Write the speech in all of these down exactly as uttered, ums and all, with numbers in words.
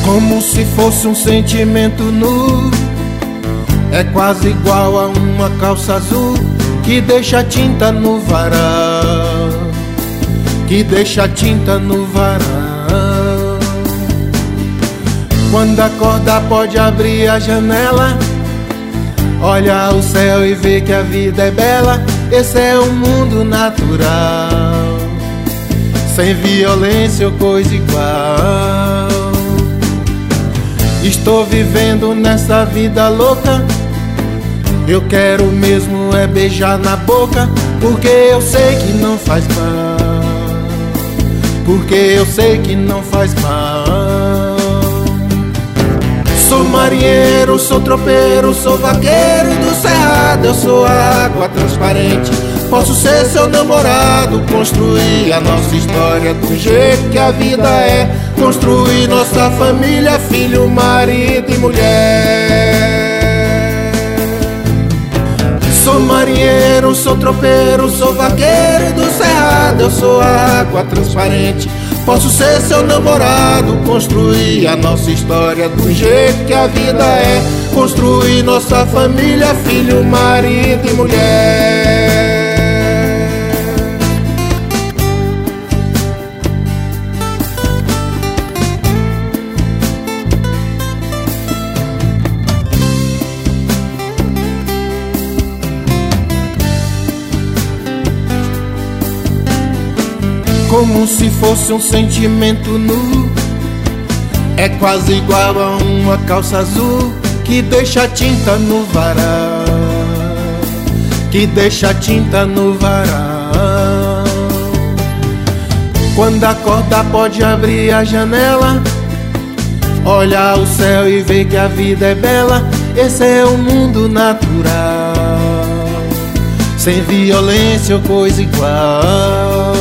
Como se fosse um sentimento nu. É quase igual a uma calça azul que deixa tinta no varal, que deixa tinta no varal. Quando acordar pode abrir a janela, olha o céu e vê que a vida é bela. Esse é um mundo natural, sem violência ou coisa igual. Estou vivendo nessa vida louca, eu quero mesmo é beijar na boca, porque eu sei que não faz mal, porque eu sei que não faz mal. Sou marinheiro, sou tropeiro, sou vaqueiro do cerrado. Eu sou água transparente, posso ser seu namorado, construir a nossa história do jeito que a vida é, construir nossa família, filho, marido e mulher. Sou marinheiro, sou tropeiro, sou vaqueiro do cerrado. Eu sou água transparente, posso ser seu namorado, construir a nossa história do jeito que a vida é, construir nossa família, filho, marido e mulher. Como se fosse um sentimento nu. É quase igual a uma calça azul que deixa tinta no varal, que deixa tinta no varal. Quando acordar pode abrir a janela, olhar o céu e ver que a vida é bela. Esse é um mundo natural, sem violência ou coisa igual.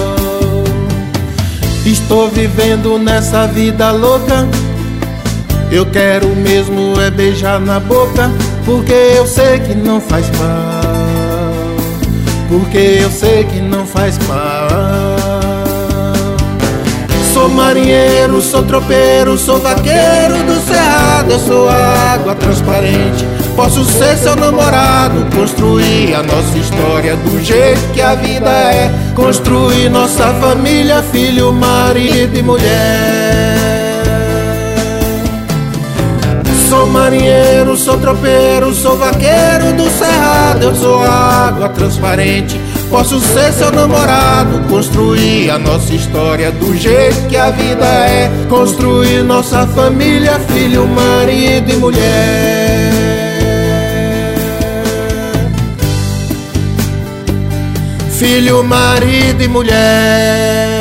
Estou vivendo nessa vida louca, eu quero mesmo é beijar na boca, porque eu sei que não faz mal, porque eu sei que não faz mal. Sou marinheiro, sou tropeiro, sou vaqueiro do cerrado. Eu sou água transparente, posso ser seu namorado, construir a nossa história do jeito que a vida é, construir nossa família, filho, marido e mulher. Sou marinheiro, sou tropeiro, sou vaqueiro do cerrado. Eu sou água transparente, posso ser seu namorado, construir a nossa história do jeito que a vida é, construir nossa família, filho, marido e mulher. Filho, marido e mulher.